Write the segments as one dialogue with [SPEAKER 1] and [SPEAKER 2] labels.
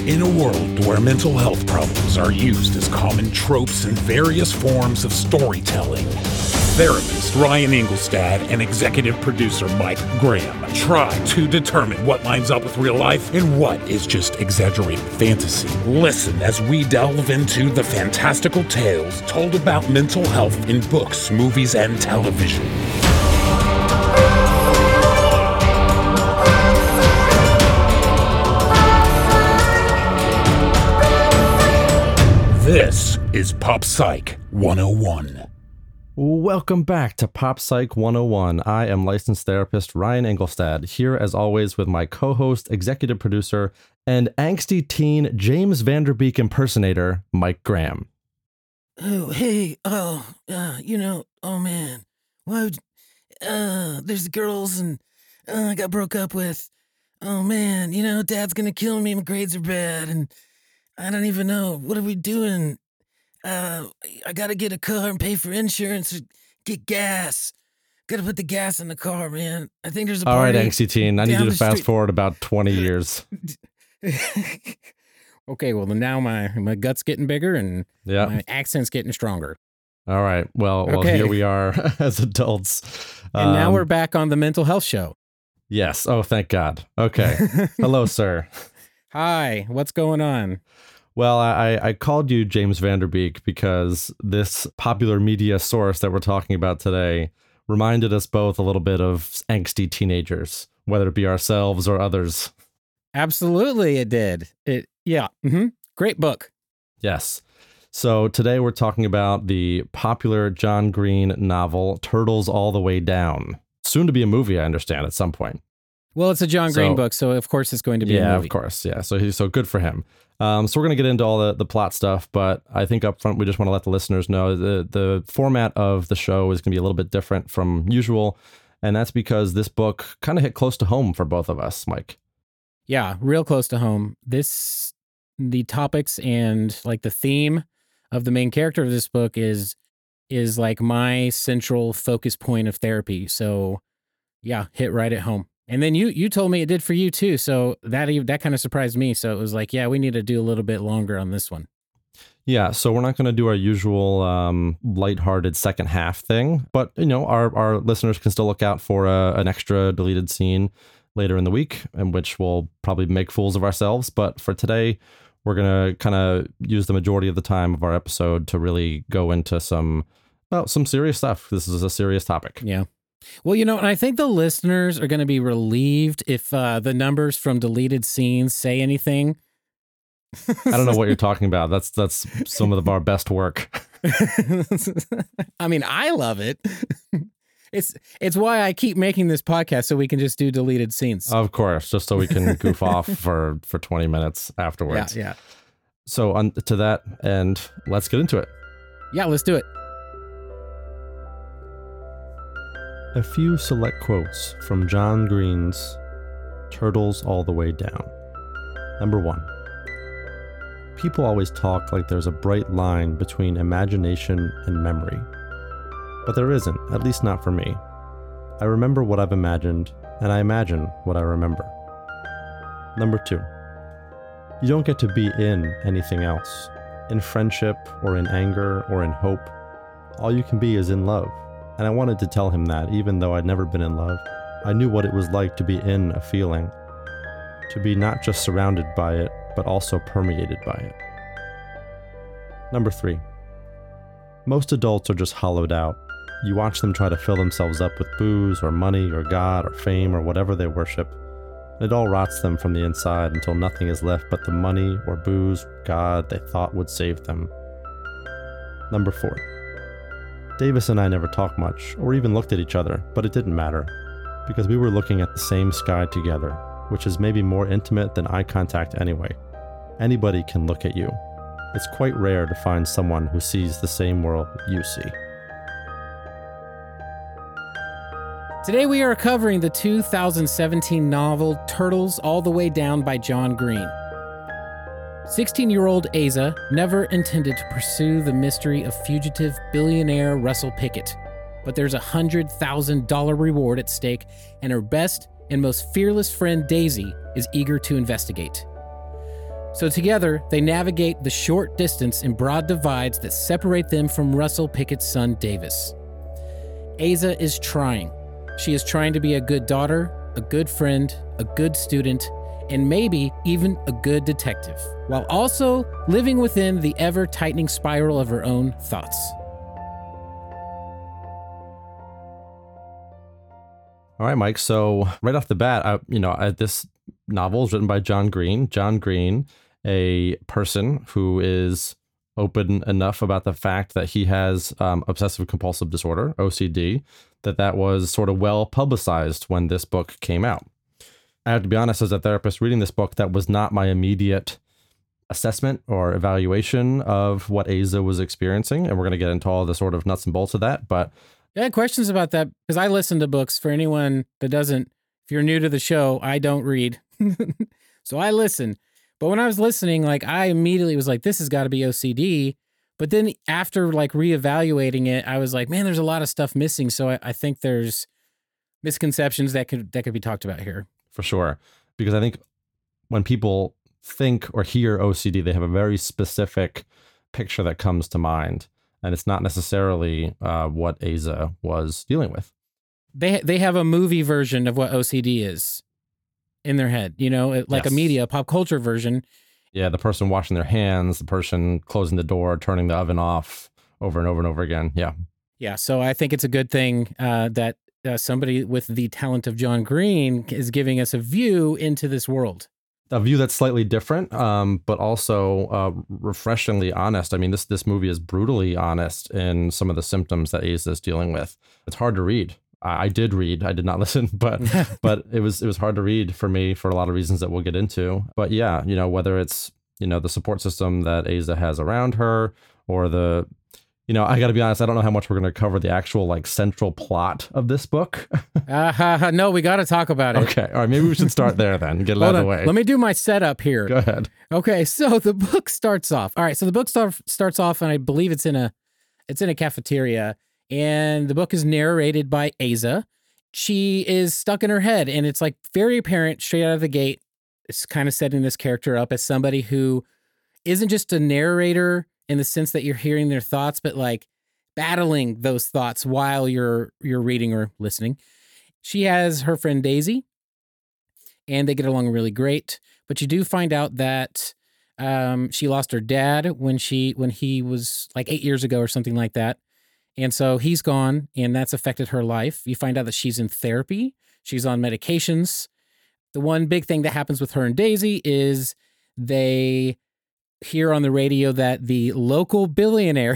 [SPEAKER 1] In a world where mental health problems are used as common tropes in various forms of storytelling, therapist Ryan Engelstad and executive producer Mike Graham try to determine what lines up with real life and what is just exaggerated fantasy. Listen as we delve into the fantastical tales told about mental health in books, movies, and television. This is Pop Psych 101.
[SPEAKER 2] Welcome back to Pop Psych 101. I am licensed therapist Ryan Engelstad, here as always with my co-host, executive producer, and angsty teen James Van Der Beek impersonator, Mike Graham.
[SPEAKER 3] Oh, hey, oh man. Why there's the girls and I got broke up with. Oh man, Dad's gonna kill me, my grades are bad, and I don't even know. What are we doing? I gotta get a car and pay for insurance or get gas. Gotta put the gas in the car, man. I think there's a party.
[SPEAKER 2] All right, angsty teen, I need you to fast
[SPEAKER 3] street.
[SPEAKER 2] forward about 20 years.
[SPEAKER 4] Okay, well, now my gut's getting bigger and my accent's getting stronger.
[SPEAKER 2] All right, well,
[SPEAKER 4] Okay.
[SPEAKER 2] Here we are as adults.
[SPEAKER 4] And now we're back on the mental health show.
[SPEAKER 2] Yes, oh, thank God. Okay, hello, sir.
[SPEAKER 4] Hi, what's going on?
[SPEAKER 2] Well, I called you James Van Der Beek because this popular media source that we're talking about today reminded us both a little bit of angsty teenagers, whether it be ourselves or others.
[SPEAKER 4] Absolutely, it did. Great book.
[SPEAKER 2] Yes. So today we're talking about the popular John Green novel, Turtles All the Way Down. Soon to be a movie, I understand, at some point.
[SPEAKER 4] Well, it's a John Green book, so of course it's going to be a movie.
[SPEAKER 2] Yeah, of course. Yeah, so good for him. So we're going to get into all the plot stuff, but I think up front we just want to let the listeners know the format of the show is going to be a little bit different from usual, and that's because this book kind of hit close to home for both of us, Mike.
[SPEAKER 4] Yeah, real close to home. The topics and like the theme of the main character of this book is like my central focus point of therapy. So yeah, hit right at home. And then you told me it did for you too, so that kind of surprised me. So it was like, yeah, we need to do a little bit longer on this one.
[SPEAKER 2] Yeah, so we're not going to do our usual lighthearted second half thing, but our listeners can still look out for an extra deleted scene later in the week, in which we'll probably make fools of ourselves. But for today, we're going to kind of use the majority of the time of our episode to really go into some serious stuff. This is a serious topic.
[SPEAKER 4] Yeah. Well, and I think the listeners are going to be relieved if the numbers from deleted scenes say anything.
[SPEAKER 2] I don't know what you're talking about. That's some of our best work.
[SPEAKER 4] I mean, I love it. It's why I keep making this podcast, so we can just do deleted scenes.
[SPEAKER 2] Of course, just so we can goof off for 20 minutes afterwards.
[SPEAKER 4] Yeah.
[SPEAKER 2] So to that end, let's get into it.
[SPEAKER 4] Yeah, let's do it.
[SPEAKER 2] A few select quotes from John Green's Turtles All the Way Down. Number 1. People always talk like there's a bright line between imagination and memory. But there isn't, at least not for me. I remember what I've imagined, and I imagine what I remember. Number 2. You don't get to be in anything else. In friendship, or in anger, or in hope. All you can be is in love. And I wanted to tell him that, even though I'd never been in love. I knew what it was like to be in a feeling. To be not just surrounded by it, but also permeated by it. Number 3. Most adults are just hollowed out. You watch them try to fill themselves up with booze, or money, or God, or fame, or whatever they worship. And it all rots them from the inside until nothing is left but the money, or booze, or God they thought would save them. Number 4. Davis and I never talked much, or even looked at each other, but it didn't matter, because we were looking at the same sky together, which is maybe more intimate than eye contact anyway. Anybody can look at you. It's quite rare to find someone who sees the same world you see.
[SPEAKER 4] Today we are covering the 2017 novel Turtles All the Way Down by John Green. 16-year-old Asa never intended to pursue the mystery of fugitive billionaire Russell Pickett, but there's a $100,000 reward at stake, and her best and most fearless friend Daisy is eager to investigate. So together, they navigate the short distance and broad divides that separate them from Russell Pickett's son, Davis. Asa is trying. She is trying to be a good daughter, a good friend, a good student, and maybe even a good detective, while also living within the ever-tightening spiral of her own thoughts.
[SPEAKER 2] All right, Mike. So right off the bat, this novel is written by John Green. John Green, a person who is open enough about the fact that he has obsessive compulsive disorder, OCD, that was sort of well publicized when this book came out. I have to be honest, as a therapist reading this book, that was not my immediate assessment or evaluation of what Asa was experiencing. And we're going to get into all the sort of nuts and bolts of that. But
[SPEAKER 4] I had questions about that because I listen to books. For anyone that doesn't, if you're new to the show, I don't read. So I listen. But when I was listening, like I immediately was like, this has got to be OCD. But then after like reevaluating it, I was like, man, there's a lot of stuff missing. So I think there's misconceptions that could be talked about here.
[SPEAKER 2] For sure. Because I think when people think or hear OCD, they have a very specific picture that comes to mind. And it's not necessarily what Asa was dealing with.
[SPEAKER 4] They have a movie version of what OCD is in their head, like
[SPEAKER 2] Yes.
[SPEAKER 4] a media, pop culture version.
[SPEAKER 2] Yeah, the person washing their hands, the person closing the door, turning the oven off over and over and over again. Yeah.
[SPEAKER 4] Yeah, so I think it's a good thing that somebody with the talent of John Green is giving us a view into this world.
[SPEAKER 2] A view that's slightly different, but also refreshingly honest. I mean, this movie is brutally honest in some of the symptoms that Asa is dealing with. It's hard to read. I did read. I did not listen, but it was hard to read for me for a lot of reasons that we'll get into. But yeah, whether it's the support system that Asa has around her, or the I got to be honest, I don't know how much we're going to cover the actual like central plot of this book.
[SPEAKER 4] No, we got to talk about it.
[SPEAKER 2] Okay. All right. Maybe we should start there then. Get it out of the way.
[SPEAKER 4] Let me do my setup here.
[SPEAKER 2] Go ahead.
[SPEAKER 4] Okay. So the book starts off. All right. So the book starts off, and I believe it's in a cafeteria, and the book is narrated by Asa. She is stuck in her head, and it's like very apparent straight out of the gate. It's kind of setting this character up as somebody who isn't just a narrator in the sense that you're hearing their thoughts, but like battling those thoughts while you're reading or listening. She has her friend Daisy, and they get along really great. But you do find out that she lost her dad when he was like 8 years ago or something like that. And so he's gone, and that's affected her life. You find out that she's in therapy. She's on medications. The one big thing that happens with her and Daisy is they hear on the radio that the local billionaire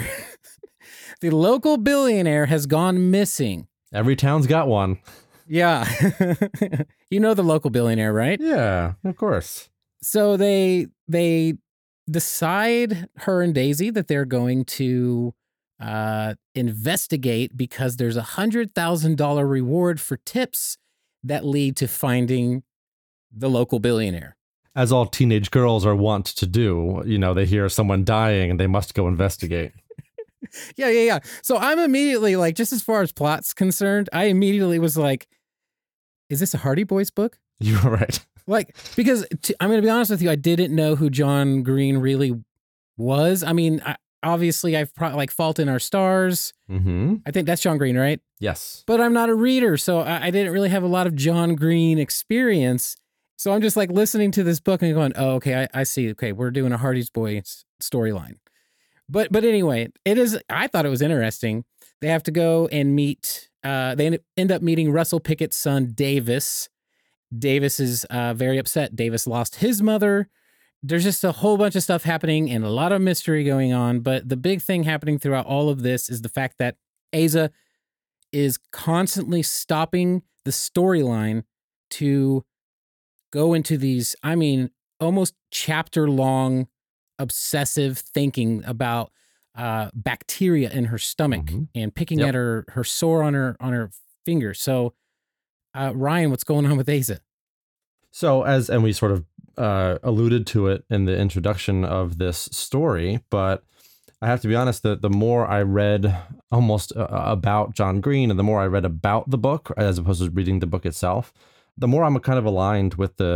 [SPEAKER 4] has gone missing.
[SPEAKER 2] Every town's got one.
[SPEAKER 4] Yeah. You know the local billionaire, right?
[SPEAKER 2] Yeah, of course.
[SPEAKER 4] So they decide, her and Daisy, that they're going to investigate because there's $100,000 reward for tips that lead to finding the local billionaire.
[SPEAKER 2] As all teenage girls are wont to do, they hear someone dying and they must go investigate.
[SPEAKER 4] Yeah. So I'm immediately like, just as far as plot's concerned, I immediately was like, is this a Hardy Boys book?
[SPEAKER 2] You were right.
[SPEAKER 4] Like, because I'm going to be honest with you, I didn't know who John Green really was. I mean, obviously I've like Fault in Our Stars.
[SPEAKER 2] Mm-hmm.
[SPEAKER 4] I think that's John Green, right?
[SPEAKER 2] Yes.
[SPEAKER 4] But I'm not a reader, so I didn't really have a lot of John Green experience. So I'm just like listening to this book and going, oh, okay, I see. Okay, we're doing a Hardy's Boys storyline. But anyway, I thought it was interesting. They have to go and meet, they end up meeting Russell Pickett's son, Davis. Davis is very upset. Davis lost his mother. There's just a whole bunch of stuff happening and a lot of mystery going on. But the big thing happening throughout all of this is the fact that Asa is constantly stopping the storyline to go into these, almost chapter-long obsessive thinking about bacteria in her stomach and picking at her sore on her finger. So, Ryan, what's going on with Asa?
[SPEAKER 2] So and we sort of alluded to it in the introduction of this story, but I have to be honest, the more I read almost about John Green and the more I read about the book, as opposed to reading the book itself, the more I'm kind of aligned with the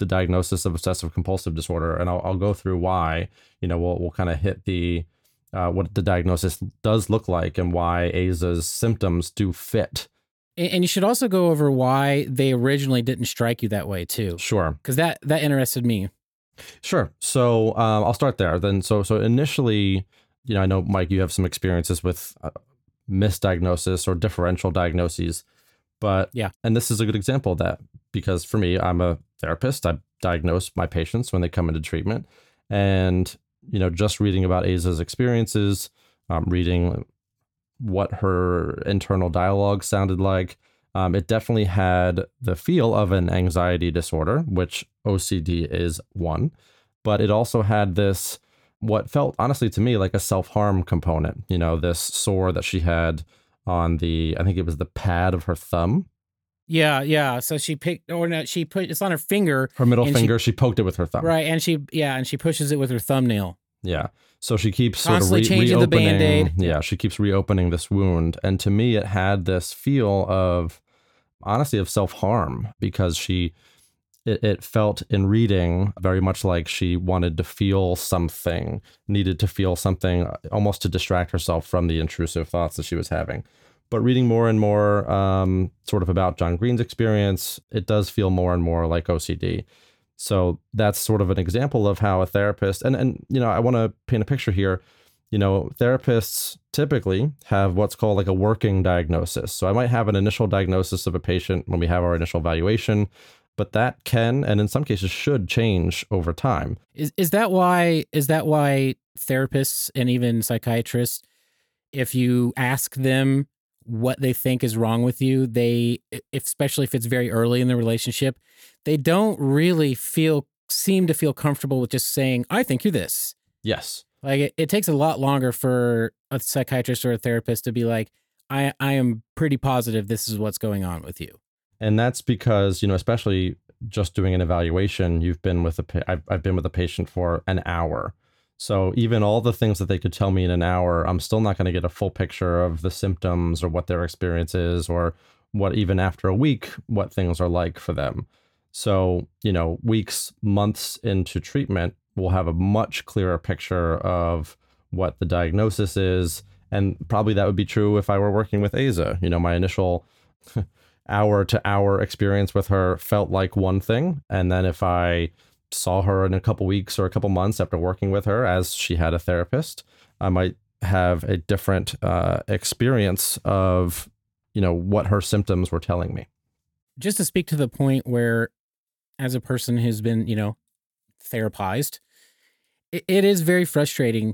[SPEAKER 2] the diagnosis of obsessive compulsive disorder, and I'll go through why. We'll kind of hit the what the diagnosis does look like and why Aza's symptoms do fit.
[SPEAKER 4] And you should also go over why they originally didn't strike you that way too.
[SPEAKER 2] Sure.
[SPEAKER 4] Because that interested me.
[SPEAKER 2] Sure. So I'll start there. Then, so initially, I know, Mike, you have some experiences with misdiagnosis or differential diagnoses, but
[SPEAKER 4] yeah.
[SPEAKER 2] And this is a good example of that, because for me, I'm a therapist. I diagnose my patients when they come into treatment, and just reading about Aza's experiences, reading what her internal dialogue sounded like, it definitely had the feel of an anxiety disorder, which OCD is one, but it also had this, what felt honestly to me like a self-harm component, this sore that she had on I think it was the pad of her thumb.
[SPEAKER 4] Yeah. So she put it's on her finger.
[SPEAKER 2] Her middle finger, she poked it with her thumb.
[SPEAKER 4] Right, and she pushes it with her thumbnail.
[SPEAKER 2] Yeah. So she keeps
[SPEAKER 4] constantly
[SPEAKER 2] sort of
[SPEAKER 4] changing
[SPEAKER 2] reopening.
[SPEAKER 4] The Band-Aid.
[SPEAKER 2] Yeah, she keeps reopening this wound. And to me, it had this feel of, honestly, of self-harm, because it felt in reading very much like she wanted to feel something, needed to feel something almost to distract herself from the intrusive thoughts that she was having. But reading more and more sort of about John Green's experience, it does feel more and more like OCD. So that's sort of an example of how a therapist, and I want to paint a picture here. Therapists typically have what's called like a working diagnosis. So I might have an initial diagnosis of a patient when we have our initial evaluation, but that can, and in some cases should, change over time.
[SPEAKER 4] Is that why therapists and even psychiatrists, if you ask them what they think is wrong with you, especially if it's very early in the relationship, they don't really seem to feel comfortable with just saying, I think you're this.
[SPEAKER 2] Yes.
[SPEAKER 4] Like it takes a lot longer for a psychiatrist or a therapist to be like, I am pretty positive this is what's going on with you.
[SPEAKER 2] And that's because, especially just doing an evaluation, I've been with a patient for an hour. So even all the things that they could tell me in an hour, I'm still not going to get a full picture of the symptoms or what their experience is, or what, even after a week, what things are like for them. So, weeks, months into treatment, we'll have a much clearer picture of what the diagnosis is. And probably that would be true if I were working with Aza. My initial hour to hour experience with her felt like one thing. And then if I saw her in a couple weeks or a couple months after working with her, as she had a therapist, I might have a different experience of, what her symptoms were telling me.
[SPEAKER 4] Just to speak to the point where, as a person who's been, therapized, it is very frustrating.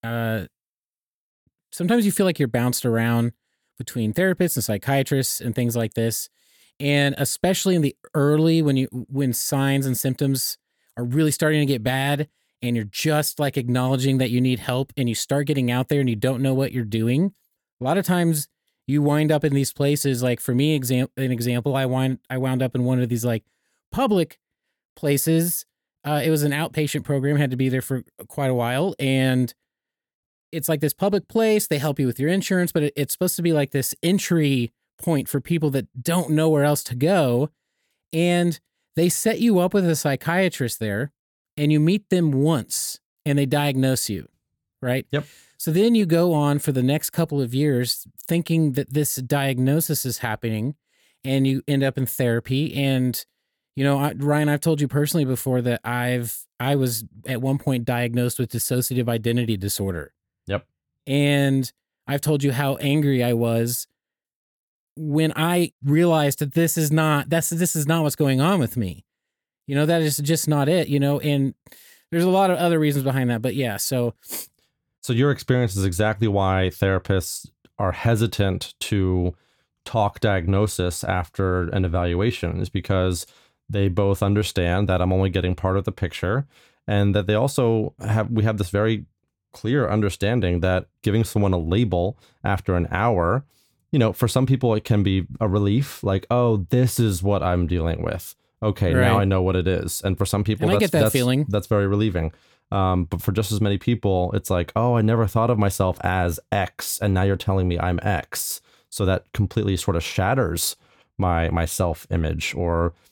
[SPEAKER 4] Sometimes you feel like you're bounced around between therapists and psychiatrists and things like this. And especially in the early, when signs and symptoms are really starting to get bad, and you're just like acknowledging that you need help, and you start getting out there and you don't know what you're doing. A lot of times you wind up in these places. Like for me, an example, I wound up in one of these like public places. It was an outpatient program, had to be there for quite a while. And it's like this public place. They help you with your insurance, but it's supposed to be like this entry point for people that don't know where else to go. And they set you up with a psychiatrist there, and you meet them once and they diagnose you, right?
[SPEAKER 2] Yep.
[SPEAKER 4] So then you go on for the next couple of years thinking that this diagnosis is happening, and you end up in therapy. And, Ryan, I've told you personally before that I was at one point diagnosed with dissociative identity disorder.
[SPEAKER 2] Yep.
[SPEAKER 4] And I've told you how angry I was when I realized that this is not what's going on with me. That is just not it, and there's a lot of other reasons behind that. But yeah, so
[SPEAKER 2] your experience is exactly why therapists are hesitant to talk diagnosis after an evaluation, is because they both understand that I'm only getting part of the picture, and that they also have this very clear understanding that giving someone a label after an hour, for some people it can be a relief, like, oh, this is what I'm dealing with. Okay, right. Now I know what it is. And for some people,
[SPEAKER 4] I get that feeling.
[SPEAKER 2] That's very relieving. But for just as many people, it's like, oh, I never thought of myself as X, and now you're telling me I'm X. So that completely sort of shatters my self-image, or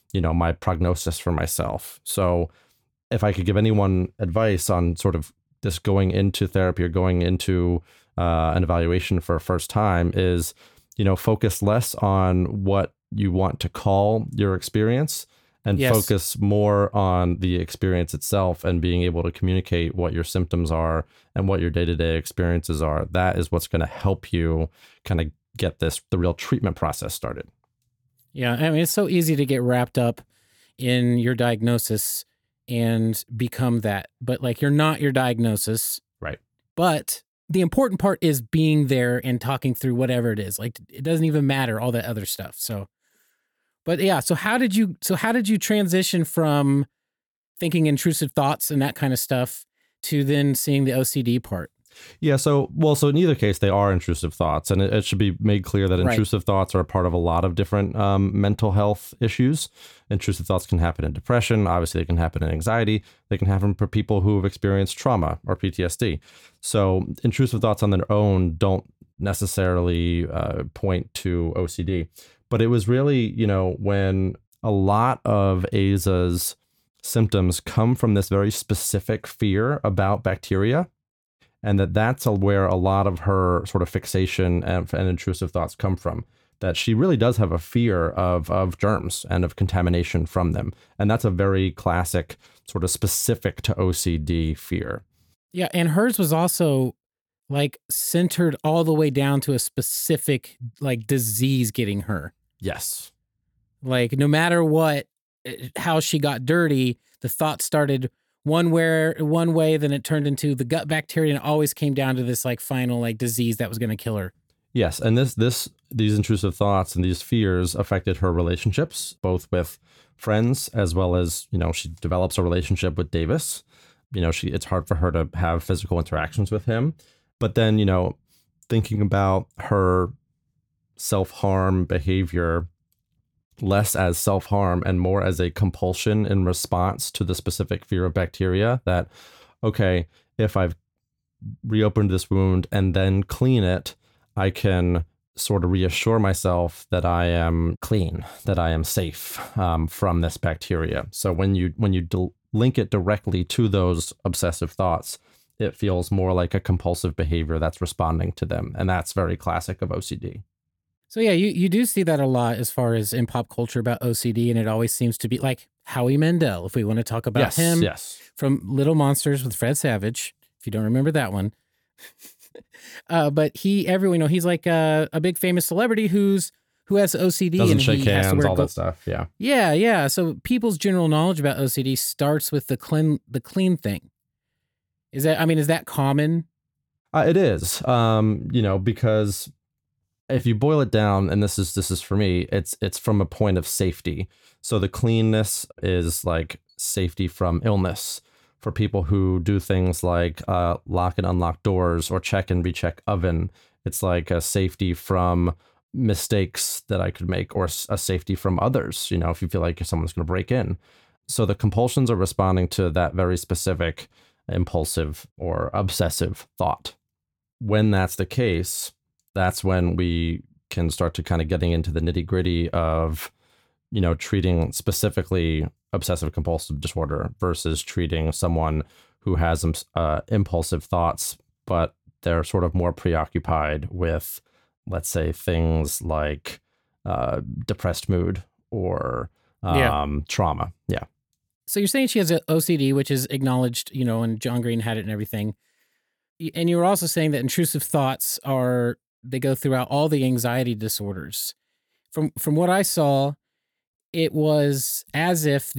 [SPEAKER 2] my prognosis for myself. So if I could give anyone advice on sort of this going into therapy or going into an evaluation for a first time is, focus less on what you want to call your experience and focus more on the experience itself and being able to communicate what your symptoms are and what your day-to-day experiences are. That is what's going to help you kind of get the real treatment process started.
[SPEAKER 4] Yeah. I mean, it's so easy to get wrapped up in your diagnosis and become that, but like you're not your diagnosis.
[SPEAKER 2] Right.
[SPEAKER 4] But the important part is being there and talking through whatever it is. Like it doesn't even matter all that other stuff. So, but yeah, so how did you transition from thinking intrusive thoughts and that kind of stuff to then seeing the OCD part?
[SPEAKER 2] Yeah. So in either case, they are intrusive thoughts, and it should be made clear that intrusive thoughts are a part of a lot of different mental health issues. Intrusive thoughts can happen in depression. Obviously, they can happen in anxiety. They can happen for people who have experienced trauma or PTSD. So intrusive thoughts on their own don't necessarily point to OCD. But it was really, when a lot of Aza's symptoms come from this very specific fear about bacteria, and that's where a lot of her sort of fixation and intrusive thoughts come from, that she really does have a fear of germs and of contamination from them. And that's a very classic sort of specific to OCD fear.
[SPEAKER 4] Yeah. And hers was also like centered all the way down to a specific like disease getting her.
[SPEAKER 2] Yes.
[SPEAKER 4] Like no matter how she got dirty, the thought started one way, then it turned into the gut bacteria, and it always came down to this like final like disease that was going to kill her.
[SPEAKER 2] Yes, and these intrusive thoughts and these fears affected her relationships, both with friends as well as, she develops a relationship with Davis. It's hard for her to have physical interactions with him. But then, thinking about her self-harm behavior less as self-harm and more as a compulsion in response to the specific fear of bacteria, that, okay, if I've reopened this wound and then clean it, I can sort of reassure myself that I am clean, that I am safe from this bacteria. So when you link it directly to those obsessive thoughts, it feels more like a compulsive behavior that's responding to them. And that's very classic of OCD.
[SPEAKER 4] So yeah, you do see that a lot as far as in pop culture about OCD, and it always seems to be like Howie Mandel, if we want to talk about him.
[SPEAKER 2] Yes.
[SPEAKER 4] From Little Monsters with Fred Savage, if you don't remember that one. But everyone he's like a big famous celebrity who has OCD.
[SPEAKER 2] Doesn't
[SPEAKER 4] and
[SPEAKER 2] shake
[SPEAKER 4] he has to
[SPEAKER 2] hands,
[SPEAKER 4] wear
[SPEAKER 2] all that stuff. Yeah.
[SPEAKER 4] Yeah. So people's general knowledge about OCD starts with the clean thing. Is that common?
[SPEAKER 2] It is, because if you boil it down, and this is for me, it's from a point of safety. So the cleanness is like safety from illness. For people who do things like lock and unlock doors or check and recheck oven, it's like a safety from mistakes that I could make, or a safety from others, if you feel like someone's going to break in. So the compulsions are responding to that very specific impulsive or obsessive thought. When that's the case, that's when we can start to kind of getting into the nitty gritty of, treating specifically obsessive compulsive disorder versus treating someone who has impulsive thoughts, but they're sort of more preoccupied with, let's say, things like depressed mood or trauma. Yeah.
[SPEAKER 4] So you're saying she has an OCD, which is acknowledged, and John Green had it and everything. And you were also saying that intrusive thoughts they go throughout all the anxiety disorders. From what I saw, it was as if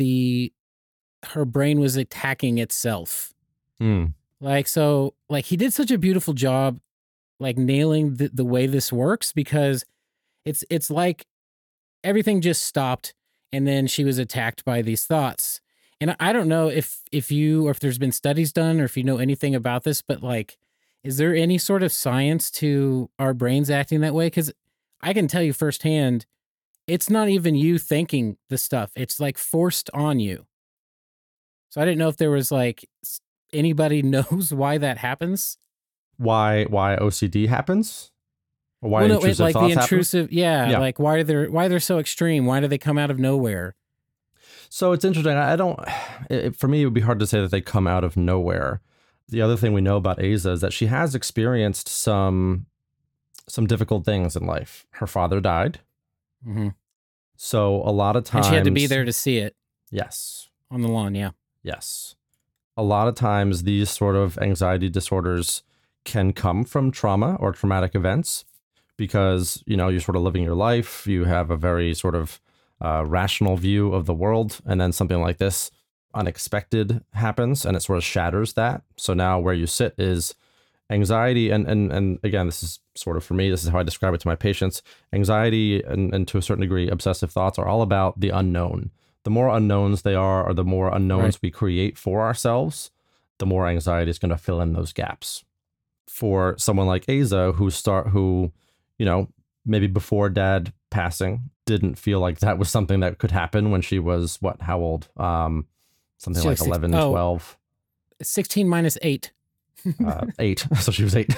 [SPEAKER 4] her brain was attacking itself. Like, so like he did such a beautiful job, like nailing the way this works, because it's like everything just stopped and then she was attacked by these thoughts. And I don't know if there's been studies done or if you know anything about this, but like, is there any sort of science to our brains acting that way? Because I can tell you firsthand, it's not even you thinking the stuff. It's like forced on you. So I didn't know if there was like anybody knows why that happens.
[SPEAKER 2] Why OCD happens? Or why intrusive
[SPEAKER 4] like
[SPEAKER 2] thoughts
[SPEAKER 4] the intrusive,
[SPEAKER 2] happen?
[SPEAKER 4] like why they're so extreme? Why do they come out of nowhere?
[SPEAKER 2] So it's interesting. I don't, for me, it would be hard to say that they come out of nowhere. The other thing we know about Aza is that she has experienced some difficult things in life. Her father died.
[SPEAKER 4] Mm-hmm.
[SPEAKER 2] So a lot of times.
[SPEAKER 4] And she had to be there to see it.
[SPEAKER 2] Yes.
[SPEAKER 4] On the lawn, yeah.
[SPEAKER 2] Yes. A lot of times these sort of anxiety disorders can come from trauma or traumatic events because, you're sort of living your life. You have a very sort of rational view of the world. And then something like this unexpected happens and it sort of shatters that. So now where you sit is anxiety. And again, this is sort of for me, this is how I describe it to my patients. Anxiety and to a certain degree, obsessive thoughts are all about the unknown. The more unknowns they are, or the more unknowns we create for ourselves, the more anxiety is going to fill in those gaps. For someone like Aza, who, maybe before dad passing, didn't feel like that was something that could happen when she was, how old? Something like 11, 12.
[SPEAKER 4] 16 minus 8.
[SPEAKER 2] 8. So she was 8.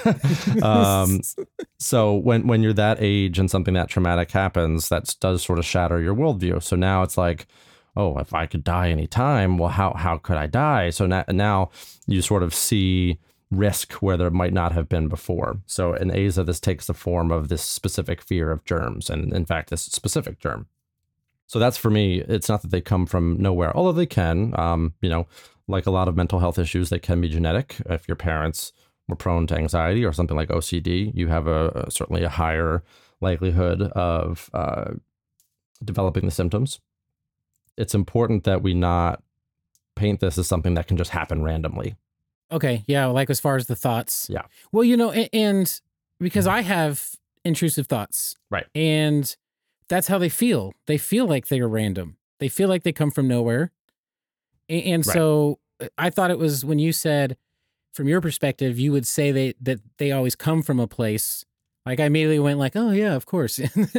[SPEAKER 2] So when you're that age and something that traumatic happens, that does sort of shatter your worldview. So now it's like, oh, if I could die anytime, well, how could I die? So now you sort of see risk where there might not have been before. So in Aza, this takes the form of this specific fear of germs, and in fact, this specific germ. So that's, for me, it's not that they come from nowhere, although they can, like a lot of mental health issues, they can be genetic. If your parents were prone to anxiety or something like OCD, you have certainly a higher likelihood of developing the symptoms. It's important that we not paint this as something that can just happen randomly.
[SPEAKER 4] Okay. Yeah. Like as far as the thoughts.
[SPEAKER 2] Yeah.
[SPEAKER 4] Well, and because I have intrusive thoughts.
[SPEAKER 2] Right.
[SPEAKER 4] And that's how they feel. They feel like they are random. They feel like they come from nowhere. And so I thought it was when you said, from your perspective, you would say that they always come from a place. Like I immediately went like, oh yeah, of course.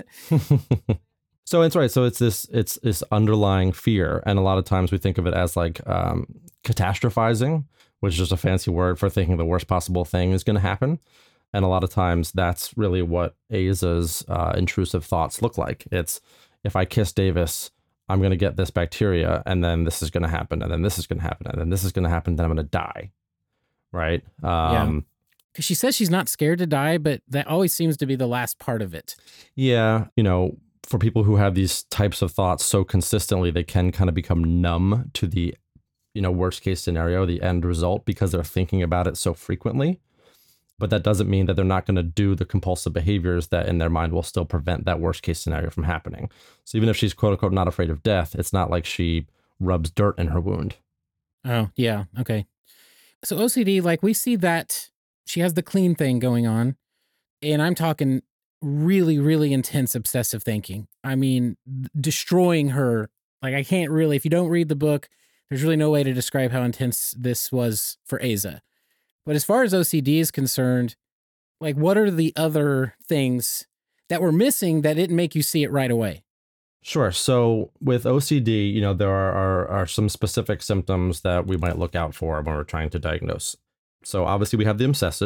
[SPEAKER 2] So it's right. So it's this underlying fear. And a lot of times we think of it as like catastrophizing, which is just a fancy word for thinking the worst possible thing is going to happen. And a lot of times that's really what Aza's intrusive thoughts look like. It's, if I kiss Davis, I'm going to get this bacteria, and then this is going to happen, and then this is going to happen, and then this is going to happen, then I'm going to die. Right?
[SPEAKER 4] Yeah. Because she says she's not scared to die, but that always seems to be the last part of it.
[SPEAKER 2] Yeah. For people who have these types of thoughts so consistently, they can kind of become numb to the, worst case scenario, the end result, because they're thinking about it so frequently. But that doesn't mean that they're not going to do the compulsive behaviors that in their mind will still prevent that worst case scenario from happening. So even if she's quote unquote not afraid of death, it's not like she rubs dirt in her wound.
[SPEAKER 4] Oh, yeah. Okay. So OCD, like we see that she has the clean thing going on, and I'm talking really, really intense obsessive thinking. I mean, destroying her. Like I can't really, if you don't read the book, there's really no way to describe how intense this was for Aza. But as far as OCD is concerned, like what are the other things that were missing that didn't make you see it right away?
[SPEAKER 2] Sure. So with OCD, there are some specific symptoms that we might look out for when we're trying to diagnose. So obviously we have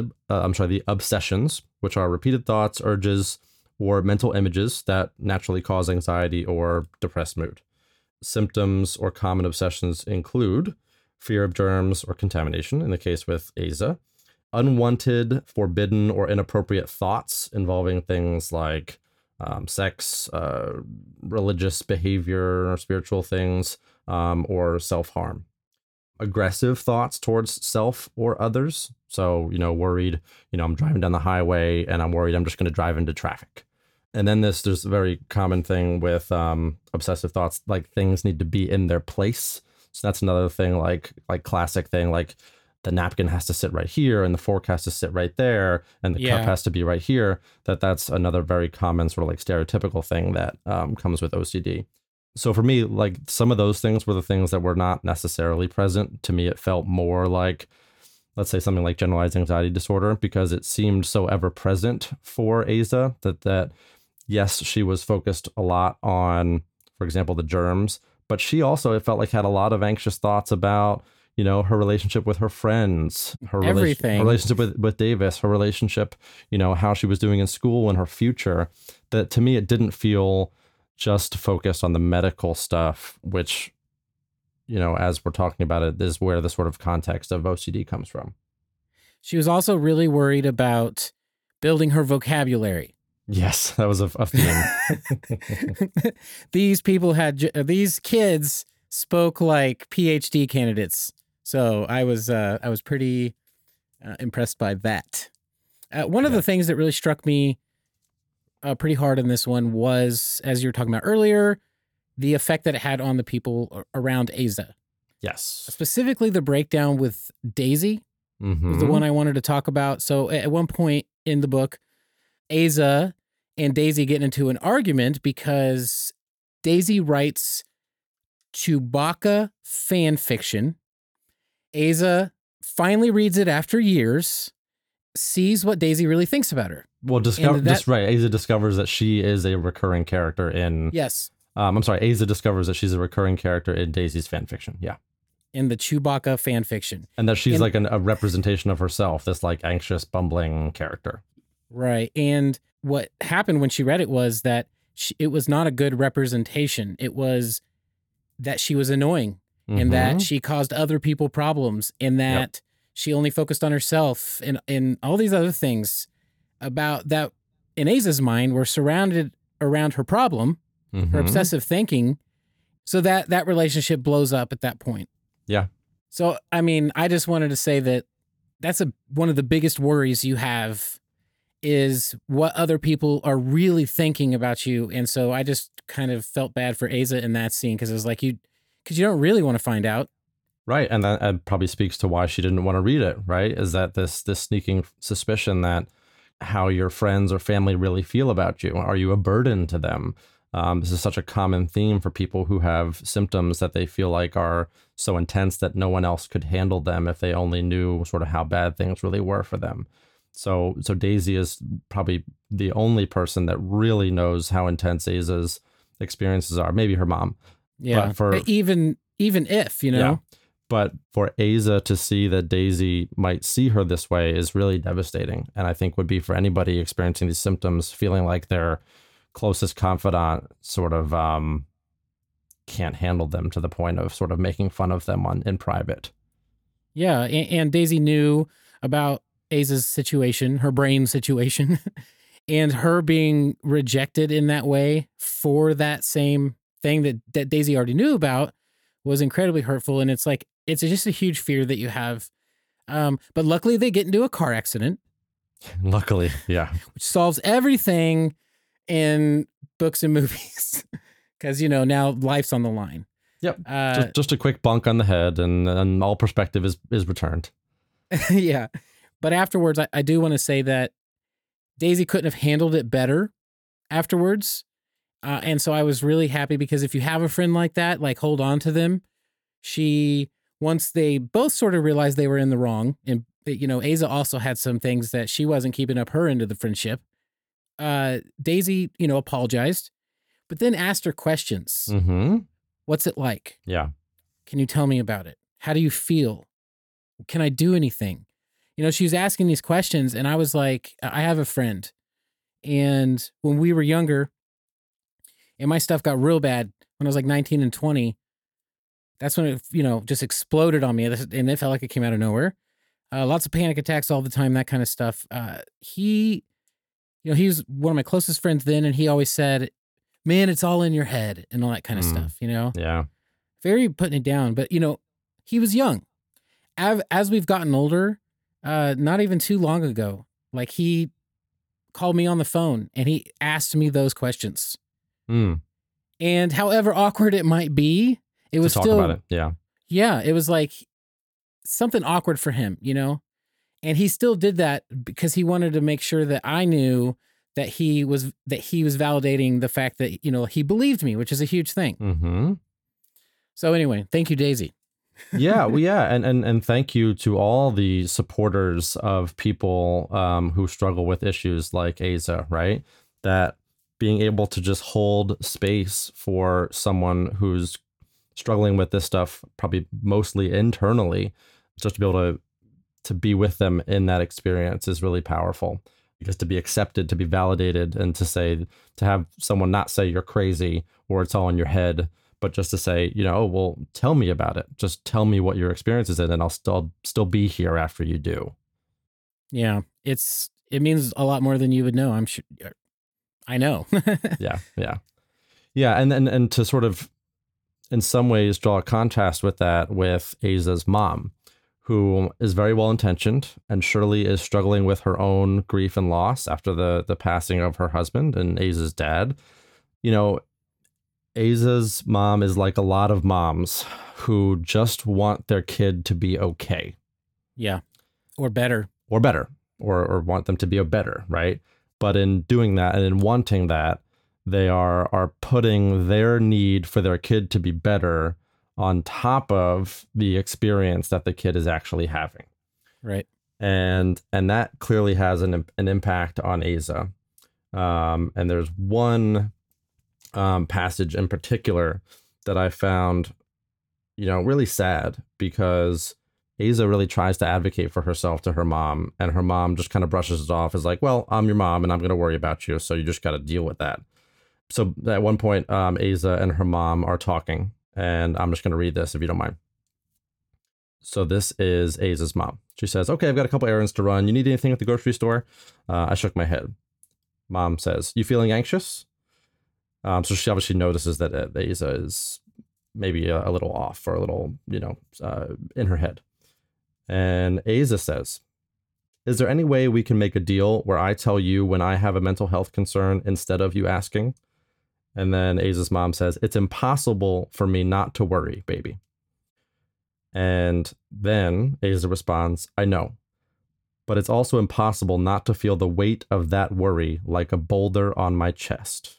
[SPEAKER 2] the obsessions, which are repeated thoughts, urges, or mental images that naturally cause anxiety or depressed mood. Symptoms or common obsessions include fear of germs or contamination, in the case with Aza, unwanted, forbidden, or inappropriate thoughts involving things like sex, religious behavior or spiritual things, or self-harm. Aggressive thoughts towards self or others. So, worried, I'm driving down the highway and I'm worried I'm just going to drive into traffic. And then there's a very common thing with obsessive thoughts, like things need to be in their place. So that's another thing, like classic thing, like the napkin has to sit right here and the fork has to sit right there and the cup has to be right here. That's another very common sort of like stereotypical thing that comes with OCD. So for me, like some of those things were the things that were not necessarily present. To me, it felt more like, let's say something like generalized anxiety disorder, because it seemed so ever present for Aza that yes, she was focused a lot on, for example, the germs, but she also, it felt like, had a lot of anxious thoughts about, her relationship with her friends, her relationship with Davis, her relationship, how she was doing in school and her future. That to me, it didn't feel just focused on the medical stuff, which as we're talking about it, is where the sort of context of OCD comes from.
[SPEAKER 4] She was also really worried about building her vocabulary.
[SPEAKER 2] Yes, that was a theme.
[SPEAKER 4] These kids spoke like PhD candidates. So I was pretty impressed by that. One of the things that really struck me pretty hard in this one was, as you were talking about earlier, the effect that it had on the people around Aza.
[SPEAKER 2] Yes.
[SPEAKER 4] Specifically, the breakdown with Daisy was the one I wanted to talk about. So at one point in the book, Aza and Daisy get into an argument because Daisy writes Chewbacca fan fiction. Aza finally reads it after years, sees what Daisy really thinks about her.
[SPEAKER 2] Well, Aza discovers that she is a recurring character in...
[SPEAKER 4] Yes.
[SPEAKER 2] Aza discovers that she's a recurring character in Daisy's fan fiction. Yeah.
[SPEAKER 4] In the Chewbacca fan fiction.
[SPEAKER 2] And that she's like a representation of herself, this like anxious, bumbling character.
[SPEAKER 4] Right. And what happened when she read it was that it was not a good representation. It was that she was annoying and that she caused other people problems and that she only focused on herself and all these other things about that in Aza's mind were surrounded around her problem, her obsessive thinking, so that relationship blows up at that point.
[SPEAKER 2] Yeah.
[SPEAKER 4] So, I mean, I just wanted to say that that's one of the biggest worries you have is what other people are really thinking about you. And so I just kind of felt bad for Aza in that scene because it was like because you don't really want to find out.
[SPEAKER 2] Right. And that probably speaks to why she didn't want to read it, right? Is that this sneaking suspicion that how your friends or family really feel about you. Are you a burden to them? This is such a common theme for people who have symptoms that they feel like are so intense that no one else could handle them if they only knew sort of how bad things really were for them. So Daisy is probably the only person that really knows how intense Aza's experiences are. Maybe her mom.
[SPEAKER 4] Yeah. But even if,
[SPEAKER 2] Yeah. But for Aza to see that Daisy might see her this way is really devastating. And I think would be for anybody experiencing these symptoms, feeling like their closest confidant sort of can't handle them to the point of sort of making fun of them in private.
[SPEAKER 4] Yeah. And Daisy knew about Aza's situation, her brain situation, and her being rejected in that way for that same thing that Daisy already knew about was incredibly hurtful. And it's just a huge fear that you have. But luckily they get into a car accident.
[SPEAKER 2] Luckily, yeah.
[SPEAKER 4] Which solves everything in books and movies. Because, now life's on the line.
[SPEAKER 2] Yep. Just a quick bunk on the head and all perspective is returned.
[SPEAKER 4] Yeah. But afterwards, I do want to say that Daisy couldn't have handled it better afterwards. And so I was really happy because if you have a friend like that, like hold on to them. Once they both sort of realized they were in the wrong, and Aza also had some things that she wasn't keeping up her end of the friendship. Daisy, apologized, but then asked her questions.
[SPEAKER 2] Mm-hmm.
[SPEAKER 4] What's it like?
[SPEAKER 2] Yeah.
[SPEAKER 4] Can you tell me about it? How do you feel? Can I do anything? She was asking these questions and I was like, I have a friend. And when we were younger and my stuff got real bad when I was like 19 and 20, that's when it, just exploded on me and it felt like it came out of nowhere. Lots of panic attacks all the time, that kind of stuff. He was one of my closest friends then, and he always said, man, it's all in your head and all that kind of stuff,
[SPEAKER 2] Yeah.
[SPEAKER 4] Very putting it down. But, he was young. As we've gotten older, not even too long ago, like he called me on the phone and he asked me those questions. And however awkward it might be, it was still
[SPEAKER 2] about it. Yeah.
[SPEAKER 4] Yeah. It was like something awkward for him, and he still did that because he wanted to make sure that I knew that he was validating the fact that, he believed me, which is a huge thing.
[SPEAKER 2] Mm-hmm.
[SPEAKER 4] So anyway, thank you, Daisy.
[SPEAKER 2] Yeah, well, yeah, and thank you to all the supporters of people who struggle with issues like Aza, right? That being able to just hold space for someone who's struggling with this stuff, probably mostly internally, just to be able to be with them in that experience is really powerful. Because to be accepted, to be validated, and to have someone not say you're crazy or it's all in your head, but just to say, oh, well, tell me about it. Just tell me what your experience is in, and I'll still be here after you do.
[SPEAKER 4] Yeah, it means a lot more than you would know. I'm sure. I know.
[SPEAKER 2] Yeah. And to sort of, in some ways, draw a contrast with that with Aza's mom, who is very well intentioned and surely is struggling with her own grief and loss after the passing of her husband and Aza's dad. Aza's mom is like a lot of moms who just want their kid to be okay.
[SPEAKER 4] Yeah. Or better.
[SPEAKER 2] Or want them to be better, right? But in doing that and in wanting that, they are putting their need for their kid to be better on top of the experience that the kid is actually having.
[SPEAKER 4] Right.
[SPEAKER 2] And that clearly has an impact on Aza. And there's one passage in particular that I found, really sad, because Aza really tries to advocate for herself to her mom, and her mom just kind of brushes it off as like, well, I'm your mom and I'm going to worry about you, so you just got to deal with that. So at one point, Aza and her mom are talking, and I'm just going to read this if you don't mind. So this is Aza's mom. She says, okay, I've got a couple errands to run. You need anything at the grocery store? I shook my head. Mom says, you feeling anxious? So she obviously notices that Aza is maybe a little off or a little, in her head. And Aza says, is there any way we can make a deal where I tell you when I have a mental health concern instead of you asking? And then Aza's mom says, it's impossible for me not to worry, baby. And then Aza responds, I know, but it's also impossible not to feel the weight of that worry like a boulder on my chest.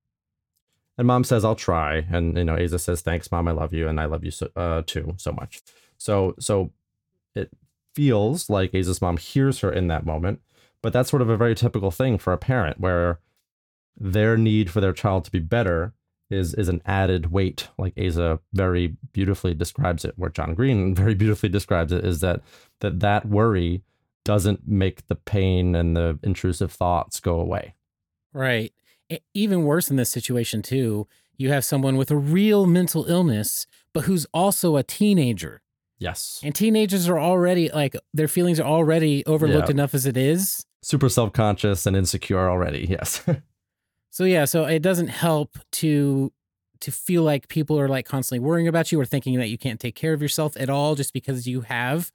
[SPEAKER 2] And mom says, I'll try. And, Aza says, thanks, mom. I love you. And I love you too, so much. So it feels like Aza's mom hears her in that moment, but that's sort of a very typical thing for a parent, where their need for their child to be better is an added weight, like Aza very beautifully describes it, where John Green very beautifully describes it, is that worry doesn't make the pain and the intrusive thoughts go away.
[SPEAKER 4] Right. Even worse in this situation, too, you have someone with a real mental illness, but who's also a teenager.
[SPEAKER 2] Yes.
[SPEAKER 4] And teenagers are already, their feelings are already overlooked enough as it is.
[SPEAKER 2] Super self-conscious and insecure already, yes.
[SPEAKER 4] So it doesn't help to feel like people are constantly worrying about you or thinking that you can't take care of yourself at all just because you have,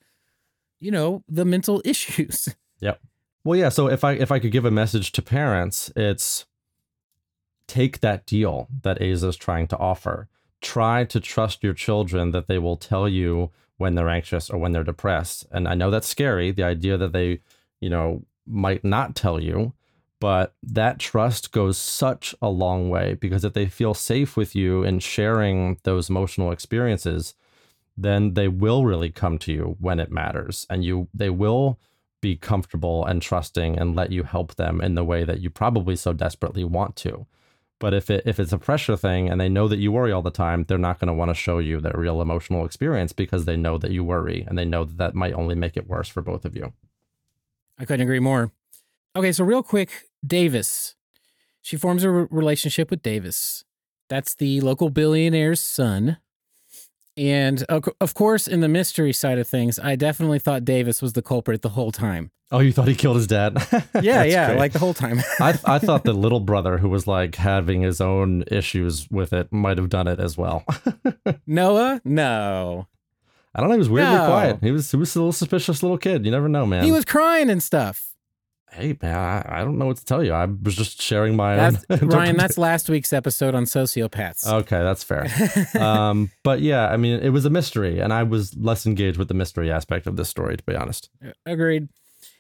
[SPEAKER 4] the mental issues.
[SPEAKER 2] Yep. Well, yeah. So if I could give a message to parents, it's take that deal that Aza is trying to offer. Try to trust your children that they will tell you when they're anxious or when they're depressed. And I know that's scary, the idea that they, might not tell you. But that trust goes such a long way, because if they feel safe with you in sharing those emotional experiences, then they will really come to you when it matters, and they will be comfortable and trusting and let you help them in the way that you probably so desperately want to. But if it's a pressure thing and they know that you worry all the time, they're not going to want to show you their real emotional experience, because they know that you worry and they know that might only make it worse for both of you.
[SPEAKER 4] I couldn't agree more. Okay, so real quick, Davis. She forms a relationship with Davis. That's the local billionaire's son. And of course, in the mystery side of things, I definitely thought Davis was the culprit the whole time.
[SPEAKER 2] Oh, you thought he killed his dad?
[SPEAKER 4] Yeah, great. The whole time.
[SPEAKER 2] I thought the little brother, who was having his own issues with it, might have done it as well.
[SPEAKER 4] Noah? No.
[SPEAKER 2] I don't know. He was weirdly quiet. He was a little suspicious little kid. You never know, man.
[SPEAKER 4] He was crying and stuff.
[SPEAKER 2] Hey, man, I don't know what to tell you. I was just sharing my own.
[SPEAKER 4] Ryan, that's last week's episode on sociopaths.
[SPEAKER 2] Okay, that's fair. But yeah, I mean, it was a mystery, and I was less engaged with the mystery aspect of this story, to be honest.
[SPEAKER 4] Agreed.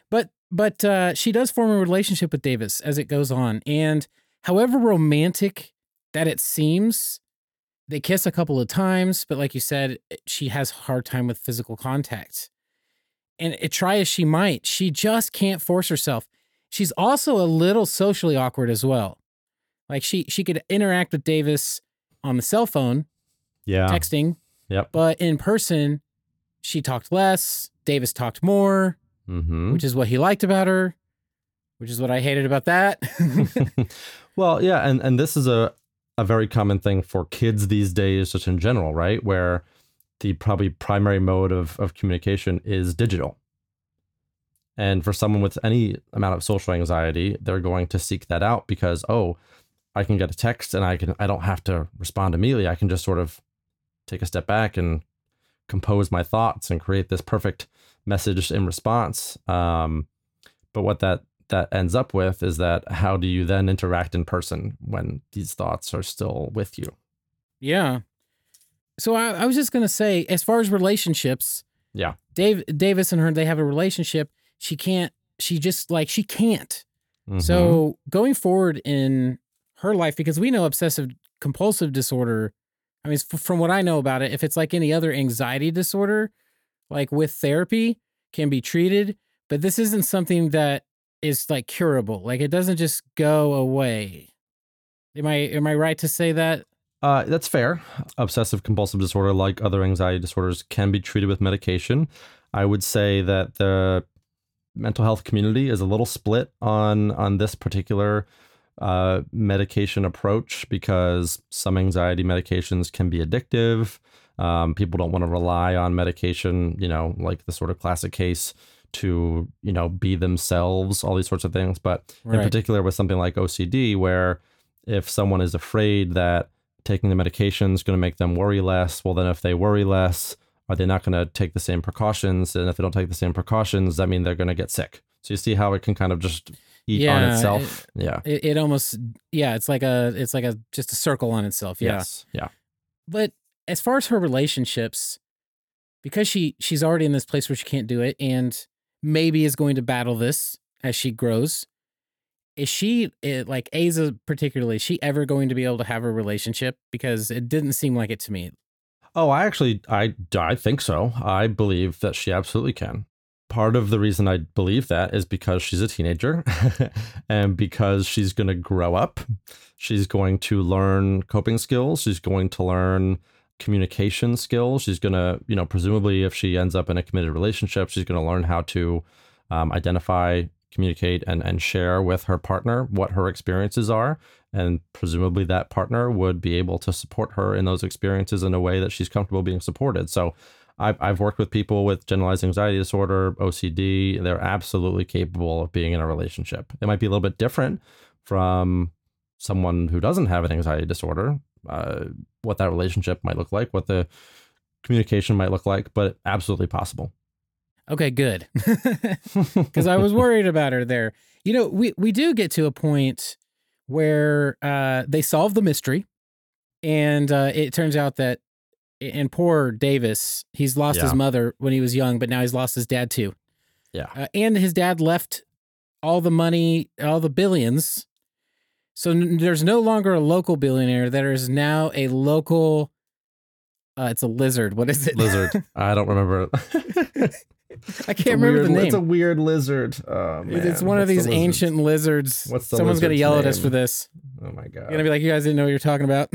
[SPEAKER 4] But she does form a relationship with Davis as it goes on. And however romantic that it seems, they kiss a couple of times. But like you said, she has a hard time with physical contact. And try as she might, she just can't force herself. She's also a little socially awkward as well. She could interact with Davis on the cell phone, texting.
[SPEAKER 2] Yep.
[SPEAKER 4] But in person, she talked less. Davis talked more, which is what he liked about her, which is what I hated about that.
[SPEAKER 2] Well, yeah, and this is a a very common thing for kids these days, just in general, right? Where the probably primary mode of communication is digital. And for someone with any amount of social anxiety, they're going to seek that out because, oh, I can get a text and I don't have to respond immediately. I can just sort of take a step back and compose my thoughts and create this perfect message in response. But what that ends up with is that how do you then interact in person when these thoughts are still with you?
[SPEAKER 4] Yeah. So I was just going to say, as far as relationships,
[SPEAKER 2] Yeah.
[SPEAKER 4] Davis and her, they have a relationship. She can't.
[SPEAKER 2] Mhm.
[SPEAKER 4] So going forward in her life, because we know obsessive compulsive disorder, I mean, from what I know about it, if it's like any other anxiety disorder, like with therapy, can be treated, but this isn't something that is like curable. Like it doesn't just go away. Am I right to say that?
[SPEAKER 2] That's fair. Obsessive compulsive disorder, like other anxiety disorders, can be treated with medication. I would say that the mental health community is a little split on this particular medication approach because some anxiety medications can be addictive. People don't want to rely on medication, like the sort of classic case to, be themselves, all these sorts of things. But in
[SPEAKER 4] Right.
[SPEAKER 2] particular with something like OCD, where if someone is afraid that taking the medication is going to make them worry less, well, then if they worry less, are they not going to take the same precautions? And if they don't take the same precautions, that means they're going to get sick. So you see how it can kind of just eat on itself.
[SPEAKER 4] It almost, it's like just a circle on itself. Yeah.
[SPEAKER 2] Yes. Yeah.
[SPEAKER 4] But as far as her relationships, because she's already in this place where she can't do it and maybe is going to battle this as she grows, is she, like Aza particularly, is she ever going to be able to have a relationship? Because it didn't seem like it to me.
[SPEAKER 2] Oh, I think so. I believe that she absolutely can. Part of the reason I believe that is because she's a teenager and because she's going to grow up. She's going to learn coping skills. She's going to learn communication skills. She's going to, presumably if she ends up in a committed relationship, she's going to learn how to identify, communicate, and share with her partner what her experiences are. And presumably that partner would be able to support her in those experiences in a way that she's comfortable being supported. So I've worked with people with generalized anxiety disorder, OCD. They're absolutely capable of being in a relationship. It might be a little bit different from someone who doesn't have an anxiety disorder, what that relationship might look like, what the communication might look like, but absolutely possible.
[SPEAKER 4] Okay, good. Because I was worried about her there. We do get to a point where they solve the mystery, and it turns out that, and poor Davis, he's lost his mother when he was young, but now he's lost his dad too.
[SPEAKER 2] Yeah.
[SPEAKER 4] And his dad left all the money, all the billions. So there's no longer a local billionaire. There is now a local, it's a lizard. What is it?
[SPEAKER 2] Lizard. I don't remember.
[SPEAKER 4] I can't remember the name.
[SPEAKER 2] It's a weird lizard. Oh, man.
[SPEAKER 4] It's one of these ancient lizards. Someone's going to yell at us for this.
[SPEAKER 2] Oh my God.
[SPEAKER 4] You're going to be like, you guys didn't know what you're talking about.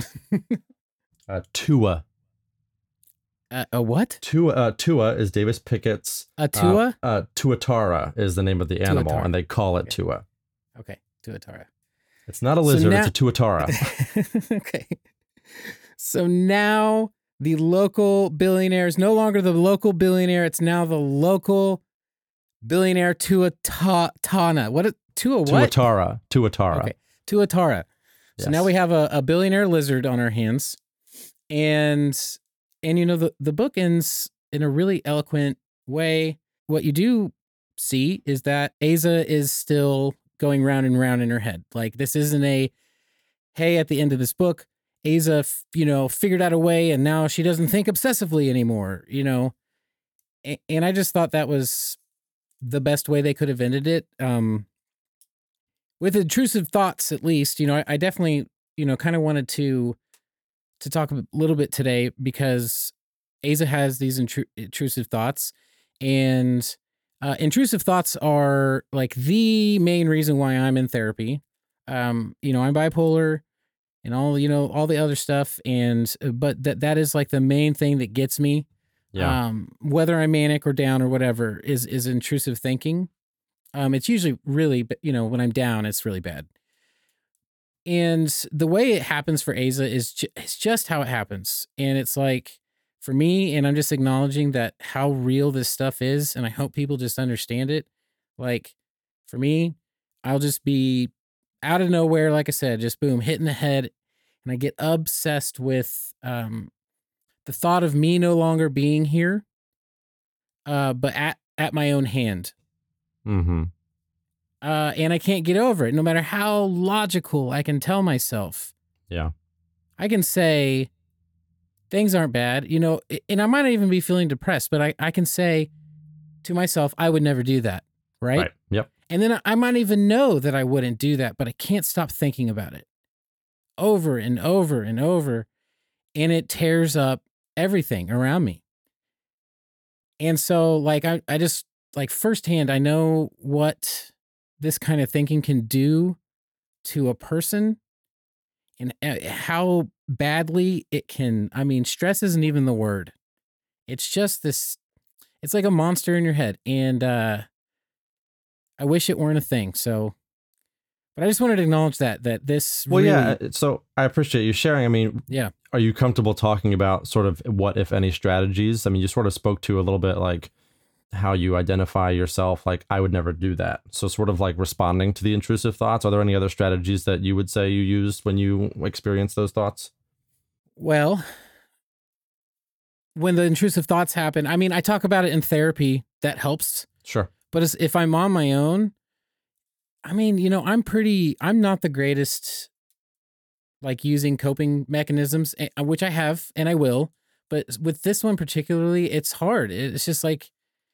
[SPEAKER 2] Tua.
[SPEAKER 4] A what?
[SPEAKER 2] Tua is Davis Pickett's.
[SPEAKER 4] A Tua?
[SPEAKER 2] Tuatara is the name of the animal,
[SPEAKER 4] Tuatara.
[SPEAKER 2] and they call it Tua.
[SPEAKER 4] Okay, Tuatara.
[SPEAKER 2] It's not a lizard, it's a Tuatara.
[SPEAKER 4] Okay. So now the local billionaire is no longer the local billionaire. It's now the local billionaire Tuatara. What?
[SPEAKER 2] Tuatara.
[SPEAKER 4] Okay. Tuatara. So
[SPEAKER 2] Yes.
[SPEAKER 4] now we have a billionaire lizard on our hands. And the book ends in a really eloquent way. What you do see is that Aza is still going round and round in her head. Like this isn't hey, at the end of this book, Aza, figured out a way and now she doesn't think obsessively anymore, And I just thought that was the best way they could have ended it. With intrusive thoughts, at least, I definitely, kind of wanted to talk a little bit today because Aza has these intrusive thoughts, and intrusive thoughts are like the main reason why I'm in therapy. I'm bipolar and all the other stuff. But that is like the main thing that gets me.
[SPEAKER 2] Yeah.
[SPEAKER 4] Whether I'm manic or down or whatever is intrusive thinking. It's usually really, when I'm down, it's really bad. And the way it happens for Asa is it's just how it happens. And it's like, for me, and I'm just acknowledging that how real this stuff is, and I hope people just understand it. Like, for me, I'll just be out of nowhere, like I said, just boom, hit in the head. And I get obsessed with the thought of me no longer being here, but at my own hand.
[SPEAKER 2] Mm-hmm.
[SPEAKER 4] And I can't get over it, no matter how logical I can tell myself.
[SPEAKER 2] Yeah.
[SPEAKER 4] I can say things aren't bad, you know, and I might not even be feeling depressed, but I can say to myself, I would never do that, right?
[SPEAKER 2] Yep.
[SPEAKER 4] And then I might even know that I wouldn't do that, but I can't stop thinking about it over and over and over, and it tears up everything around me. And so, like, I just, like, firsthand, I know what this kind of thinking can do to a person and how badly it can. I mean, stress isn't even the word. It's just this, it's like a monster in your head. And I wish it weren't a thing. So, but I just wanted to acknowledge that this
[SPEAKER 2] Well,
[SPEAKER 4] really,
[SPEAKER 2] yeah. So I appreciate you sharing. I mean,
[SPEAKER 4] yeah.
[SPEAKER 2] Are you comfortable talking about sort of what, if any, strategies? I mean, you sort of spoke to a little bit like how you identify yourself, like, I would never do that. So sort of like responding to the intrusive thoughts. Are there any other strategies that you would say you used when you experience those thoughts?
[SPEAKER 4] Well, when the intrusive thoughts happen, I mean, I talk about it in therapy. That helps.
[SPEAKER 2] Sure.
[SPEAKER 4] But if I'm on my own, I mean, you know, I'm not the greatest, like, using coping mechanisms, which I have and I will. But with this one particularly, it's hard. It's just like,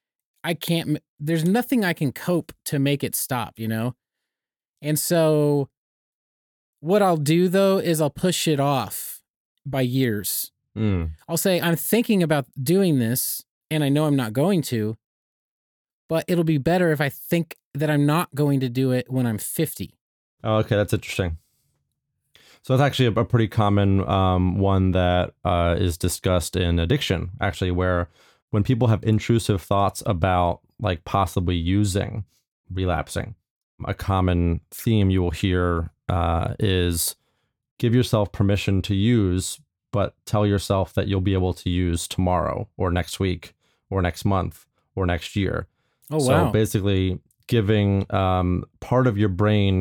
[SPEAKER 4] there's nothing I can cope to make it stop, you know? And so what I'll do, though, is I'll push it off by years. I'll say, I'm thinking about doing this, and I know I'm not going to, but it'll be better if I think that I'm not going to do it when I'm 50.
[SPEAKER 2] Oh, okay. That's interesting. So that's actually a pretty common one that is discussed in addiction, actually, where when people have intrusive thoughts about, like, possibly using, relapsing, a common theme you will hear is give yourself permission to use, but tell yourself that you'll be able to use tomorrow or next week or next month or next year.
[SPEAKER 4] Oh,
[SPEAKER 2] so
[SPEAKER 4] wow.
[SPEAKER 2] basically giving part of your brain,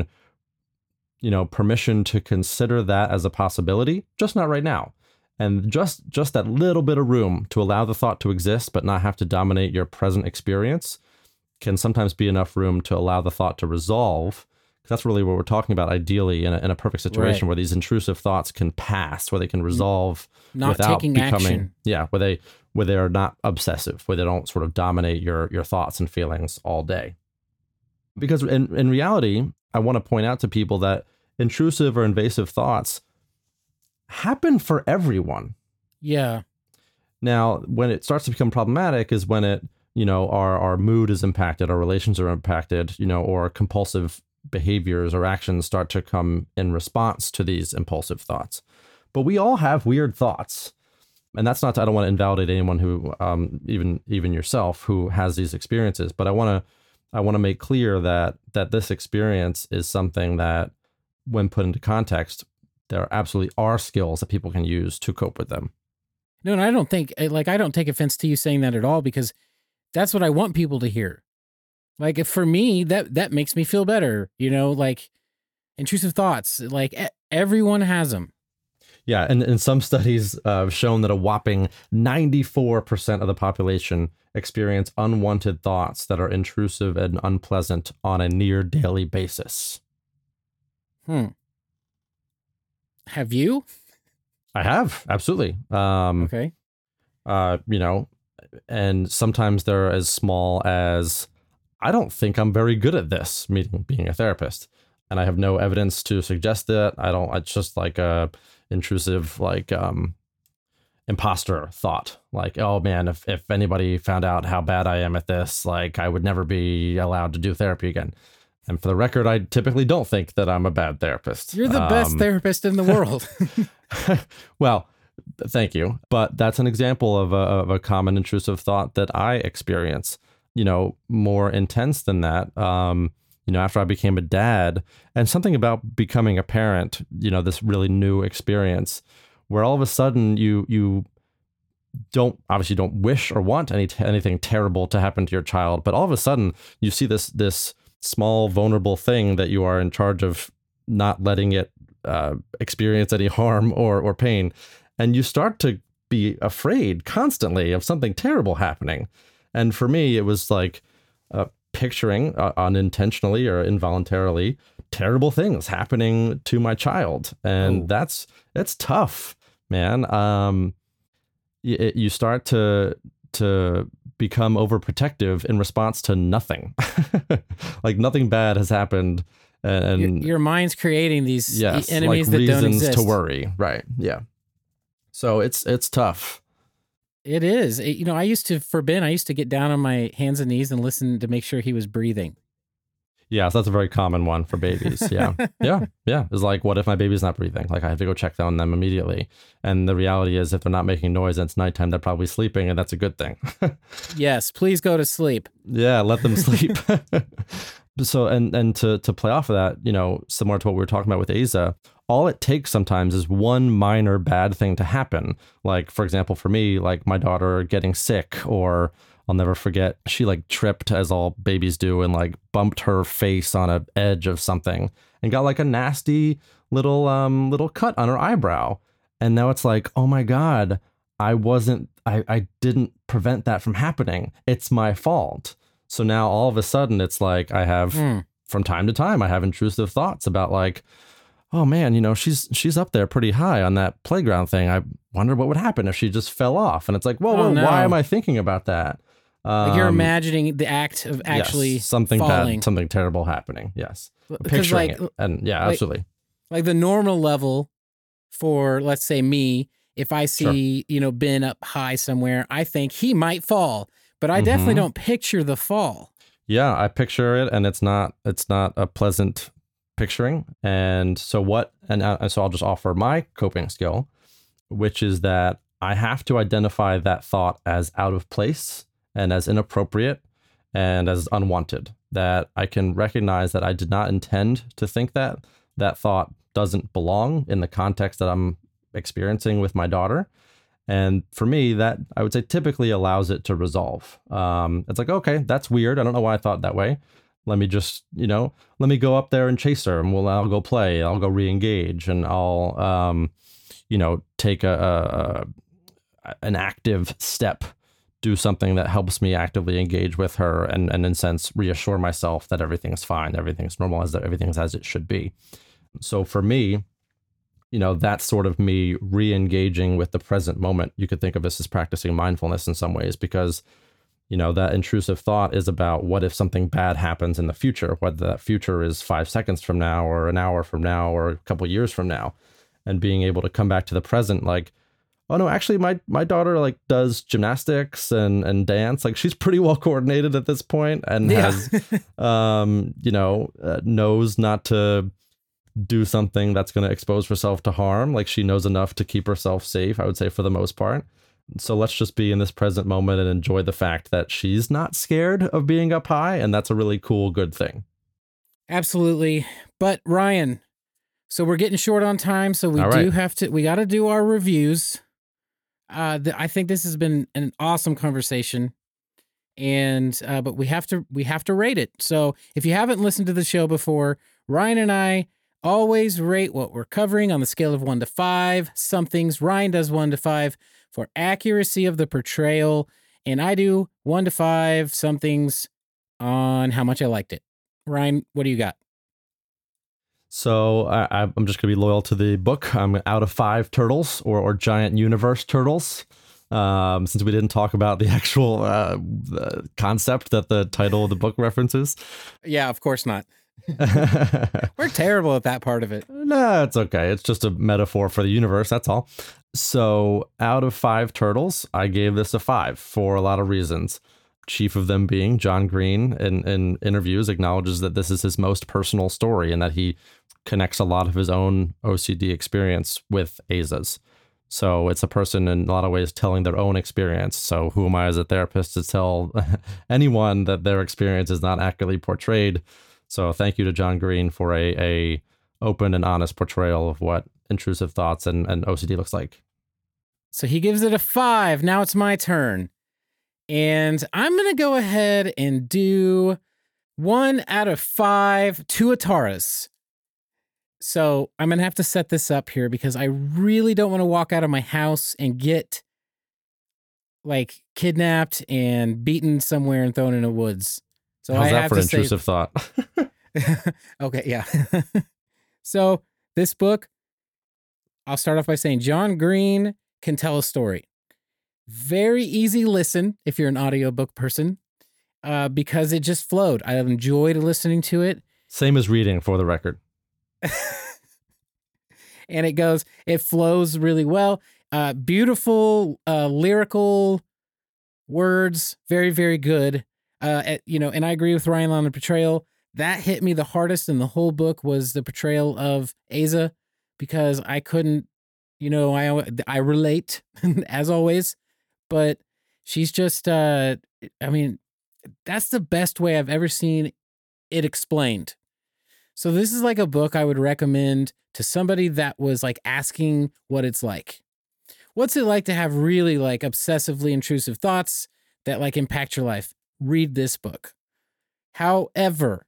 [SPEAKER 2] you know, permission to consider that as a possibility, just not right now. And just that little bit of room to allow the thought to exist, but not have to dominate your present experience, can sometimes be enough room to allow the thought to resolve. That's really what we're talking about, ideally, in a perfect situation, right, where these intrusive thoughts can pass, where they can resolve without becoming action. Yeah, where they are not obsessive, where they don't sort of dominate your thoughts and feelings all day. Because in reality, I want to point out to people that intrusive or invasive thoughts happen for everyone.
[SPEAKER 4] Yeah.
[SPEAKER 2] Now, when it starts to become problematic is when it, you know, our mood is impacted, our relations are impacted, you know, or compulsive behaviors or actions start to come in response to these impulsive thoughts. But we all have weird thoughts. And that's not, I don't want to invalidate anyone who, even yourself, who has these experiences. But I want to make clear that this experience is something that, when put into context, there absolutely are skills that people can use to cope with them.
[SPEAKER 4] No, and I don't take offense to you saying that at all, because that's what I want people to hear. Like, for me, that makes me feel better, you know, like, intrusive thoughts, like, everyone has them.
[SPEAKER 2] Yeah, and some studies have shown that a whopping 94% of the population experience unwanted thoughts that are intrusive and unpleasant on a near daily basis.
[SPEAKER 4] Have you?
[SPEAKER 2] I have, absolutely.
[SPEAKER 4] Okay.
[SPEAKER 2] You know, and sometimes they're as small as, I don't think I'm very good at this, meaning being a therapist. And I have no evidence to suggest that. It's just like a intrusive, like, imposter thought. Like, oh man, if anybody found out how bad I am at this, like, I would never be allowed to do therapy again. And for the record, I typically don't think that I'm a bad therapist.
[SPEAKER 4] You're the best therapist in the world.
[SPEAKER 2] Well, thank you. But that's an example of a common intrusive thought that I experience. You know, more intense than that, after I became a dad, and something about becoming a parent, this really new experience where all of a sudden you obviously don't wish or want anything terrible to happen to your child, but all of a sudden you see this small vulnerable thing that you are in charge of not letting it experience any harm or pain, and you start to be afraid constantly of something terrible happening. And for me, it was like picturing unintentionally or involuntarily terrible things happening to my child, and it's tough, man. You start to become overprotective in response to nothing. Like nothing bad has happened, and
[SPEAKER 4] your mind's creating these enemies
[SPEAKER 2] like
[SPEAKER 4] that don't exist.
[SPEAKER 2] Reasons to worry, right? Yeah. So it's tough.
[SPEAKER 4] It is. I used to get down on my hands and knees and listen to make sure he was breathing.
[SPEAKER 2] Yeah, so that's a very common one for babies. Yeah. Yeah. It's like, what if my baby's not breathing? Like, I have to go check on them immediately. And the reality is, if they're not making noise and it's nighttime, they're probably sleeping, and that's a good thing.
[SPEAKER 4] Yes, please go to sleep.
[SPEAKER 2] Yeah, let them sleep. So, and to play off of that, similar to what we were talking about with Aza, all it takes sometimes is one minor bad thing to happen. Like, for example, for me, like my daughter getting sick, or I'll never forget, she like tripped, as all babies do, and like bumped her face on an edge of something and got like a nasty little cut on her eyebrow. And now it's like, oh my God, I didn't prevent that from happening. It's my fault. So now all of a sudden it's like I have, from time to time, I have intrusive thoughts about like, oh man, she's up there pretty high on that playground thing. I wonder what would happen if she just fell off. And it's like, whoa,
[SPEAKER 4] no.
[SPEAKER 2] Why am I thinking about that?
[SPEAKER 4] Like you're imagining the act of actually
[SPEAKER 2] something
[SPEAKER 4] falling.
[SPEAKER 2] bad, something terrible happening. Yes.
[SPEAKER 4] Because
[SPEAKER 2] Picturing it. And yeah, absolutely.
[SPEAKER 4] Like the normal level for, let's say me, if I see, Ben up high somewhere, I think he might fall, but I definitely don't picture the fall.
[SPEAKER 2] Yeah, I picture it, and it's not a pleasant picturing. And so so I'll just offer my coping skill, which is that I have to identify that thought as out of place and as inappropriate and as unwanted, that I can recognize that I did not intend to think that thought doesn't belong in the context that I'm experiencing with my daughter. And for me, that I would say typically allows it to resolve. It's like, okay, that's weird. I don't know why I thought that way. Let me just, let me go up there and chase her, and I'll go play. I'll go re-engage, and I'll, take an active step, do something that helps me actively engage with her, and in a sense reassure myself that everything's fine, everything's normal, everything's as it should be. So for me, that's sort of me re-engaging with the present moment. You could think of this as practicing mindfulness in some ways, because that intrusive thought is about what if something bad happens in the future, whether that future is 5 seconds from now or an hour from now or a couple years from now, and being able to come back to the present, like, oh no, actually my daughter like does gymnastics and dance. Like she's pretty well coordinated at this point, and has, knows not to do something that's going to expose herself to harm. Like she knows enough to keep herself safe, I would say, for the most part. So let's just be in this present moment and enjoy the fact that she's not scared of being up high. And that's a really cool, good thing.
[SPEAKER 4] Absolutely. But Ryan, so we're getting short on time. So we got to do our reviews. I think this has been an awesome conversation, and but we have to rate it. So if you haven't listened to the show before, Ryan and I always rate what we're covering on the scale of 1 to 5. Some things Ryan does 1 to 5 for accuracy of the portrayal, and I do 1 to 5 some things on how much I liked it. Ryan, what do you got?
[SPEAKER 2] So I'm just going to be loyal to the book. I'm out of 5 turtles or giant universe turtles. Since we didn't talk about the actual the concept that the title of the book references.
[SPEAKER 4] Yeah, of course not. We're terrible at that part of it.
[SPEAKER 2] No, it's okay. It's just a metaphor for the universe. That's all. So out of 5 turtles, I gave this a 5 for a lot of reasons. Chief of them being John Green in interviews acknowledges that this is his most personal story and that he connects a lot of his own OCD experience with Aza's. So it's a person in a lot of ways telling their own experience. So who am I as a therapist to tell anyone that their experience is not accurately portrayed? So thank you to John Green for a open and honest portrayal of what intrusive thoughts and OCD looks like.
[SPEAKER 4] So he gives it a 5. Now it's my turn. And I'm going to go ahead and do 1 out of 5 tuataras. So I'm going to have to set this up here because I really don't want to walk out of my house and get like kidnapped and beaten somewhere and thrown in the woods. So
[SPEAKER 2] How's
[SPEAKER 4] I
[SPEAKER 2] that
[SPEAKER 4] have
[SPEAKER 2] for
[SPEAKER 4] to
[SPEAKER 2] an intrusive thought?
[SPEAKER 4] Okay, yeah. So this book, I'll start off by saying John Green can tell a story. Very easy listen if you're an audiobook person, because it just flowed. I enjoyed listening to it.
[SPEAKER 2] Same as reading, for the record.
[SPEAKER 4] And it flows really well. Beautiful, lyrical words. Very, very good. And I agree with Ryan on the portrayal. That hit me the hardest in the whole book was the portrayal of Aza, because I couldn't, I relate as always, but she's just, that's the best way I've ever seen it explained. So this is like a book I would recommend to somebody that was like asking what it's like. What's it like to have really like obsessively intrusive thoughts that like impact your life? Read this book. However,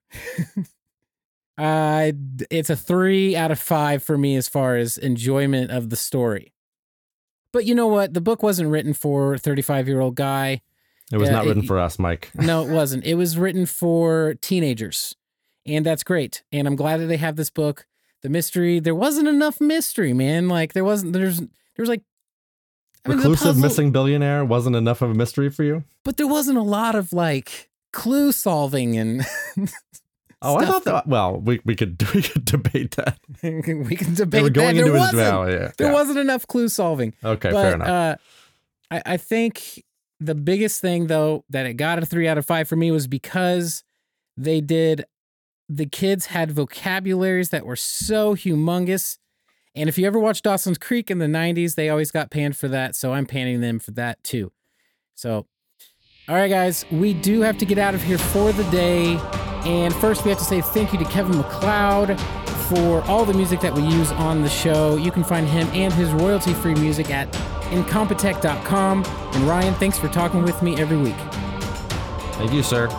[SPEAKER 4] it's a 3 out of 5 for me as far as enjoyment of the story. But you know what? The book wasn't written for a 35-year-old guy.
[SPEAKER 2] It was not written for us, Mike.
[SPEAKER 4] No, it wasn't. It was written for teenagers. And that's great. And I'm glad that they have this book. The mystery, there wasn't enough mystery, man. Like there's like...
[SPEAKER 2] Reclusive missing billionaire wasn't enough of a mystery for you?
[SPEAKER 4] But there wasn't a lot of like clue solving and...
[SPEAKER 2] I thought that. Well, we could debate that.
[SPEAKER 4] We can debate
[SPEAKER 2] they were going
[SPEAKER 4] that.
[SPEAKER 2] Into his valley. Yeah.
[SPEAKER 4] There wasn't enough clue solving.
[SPEAKER 2] Okay,
[SPEAKER 4] but,
[SPEAKER 2] fair enough.
[SPEAKER 4] I think the biggest thing though that it got a 3 out of 5 for me was because the kids had vocabularies that were so humongous. And if you ever watched Dawson's Creek in the 90s, they always got panned for that. So I'm panning them for that too. So, all right, guys, we do have to get out of here for the day. And first, we have to say thank you to Kevin MacLeod for all the music that we use on the show. You can find him and his royalty-free music at incompetech.com. And Ryan, thanks for talking with me every week.
[SPEAKER 2] Thank you, sir.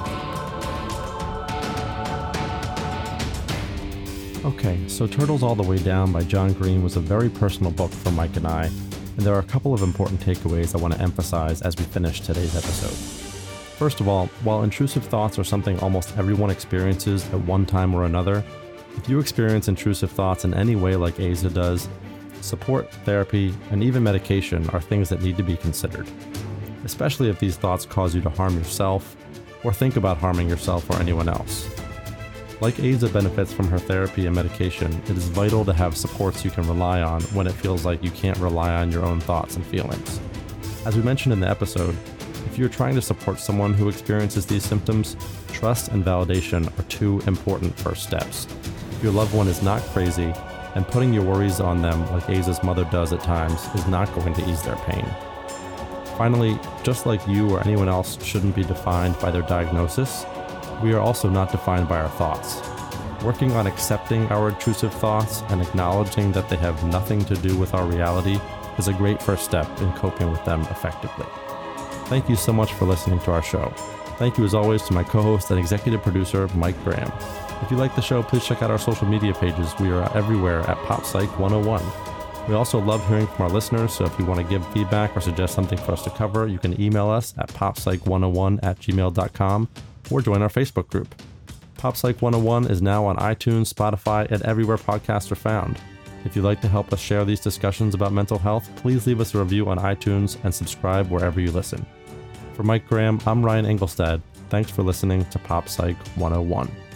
[SPEAKER 2] Okay, so Turtles All the Way Down by John Green was a very personal book for Mike and I, and there are a couple of important takeaways I want to emphasize as we finish today's episode. First of all, while intrusive thoughts are something almost everyone experiences at one time or another, if you experience intrusive thoughts in any way like Aza does, support, therapy, and even medication are things that need to be considered, especially if these thoughts cause you to harm yourself or think about harming yourself or anyone else. Like Aza benefits from her therapy and medication, it is vital to have supports you can rely on when it feels like you can't rely on your own thoughts and feelings. As we mentioned in the episode, if you're trying to support someone who experiences these symptoms, trust and validation are 2 important first steps. Your loved one is not crazy, and putting your worries on them like Aza's mother does at times is not going to ease their pain. Finally, just like you or anyone else shouldn't be defined by their diagnosis, we are also not defined by our thoughts. Working on accepting our intrusive thoughts and acknowledging that they have nothing to do with our reality is a great first step in coping with them effectively. Thank you so much for listening to our show. Thank you as always to my co-host and executive producer, Mike Graham. If you like the show, please check out our social media pages. We are everywhere at PopPsych101. We also love hearing from our listeners, so if you want to give feedback or suggest something for us to cover, you can email us at poppsych101@gmail.com or join our Facebook group. PopPsych 101 is now on iTunes, Spotify, and everywhere podcasts are found. If you'd like to help us share these discussions about mental health, please leave us a review on iTunes and subscribe wherever you listen. For Mike Graham, I'm Ryan Engelstad. Thanks for listening to Pop Psych 101.